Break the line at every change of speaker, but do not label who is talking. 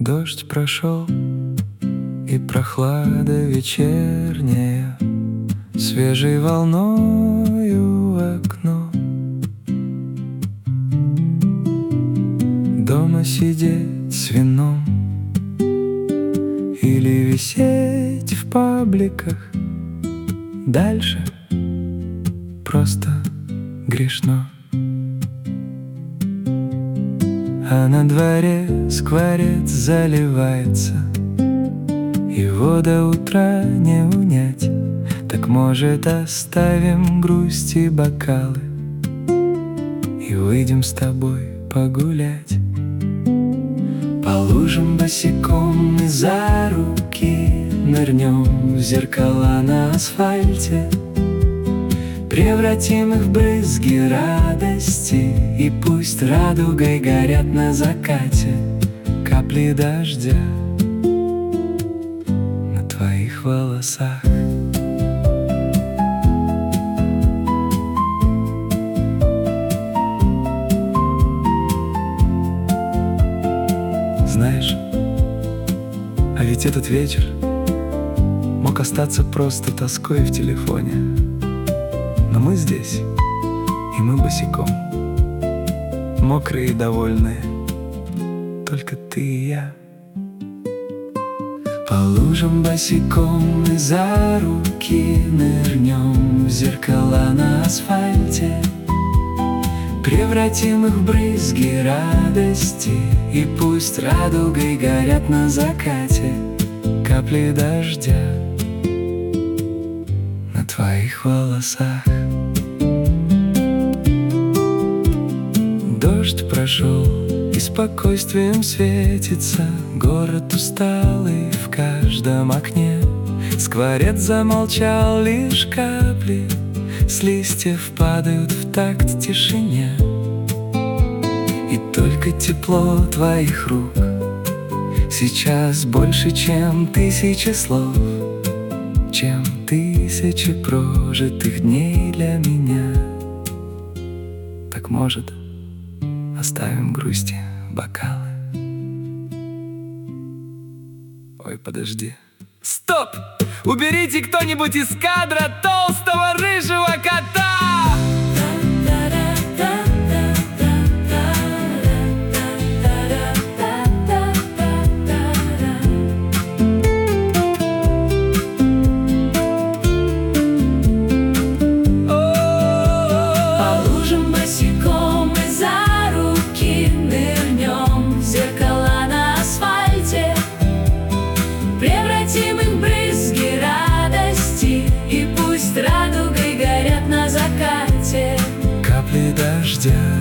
Дождь прошел, и прохлада вечерняя свежей волною в окно. Дома сидеть с вином или висеть в пабликах, дальше просто грешно. А на дворе скворец заливается, его до утра не унять. Так, может, оставим грусть и бокалы и выйдем с тобой погулять. По лужам босиком и за руки нырнем в зеркала на асфальте, превратим их в брызги радости, и пусть радугой горят на закате капли дождя на твоих волосах. Знаешь, а ведь этот вечер мог остаться просто тоской в телефоне. Но мы здесь, и мы босиком, мокрые и довольные, только ты и я. По лужам босиком и за руки нырнем в зеркала на асфальте, превратим их в брызги радости, и пусть радугой горят на закате капли дождя на твоих волосах. Дождь прошел, и спокойствием светится город усталый в каждом окне. Скворец замолчал, лишь капли с листьев падают в такт тишине. И только тепло твоих рук сейчас больше, чем тысячи слов, чем тысячи прожитых дней для меня. Так, может, оставим грусти бокалы? Ой, подожди. Стоп! Уберите кто-нибудь из кадра толстого рыжего кота! Капли дождя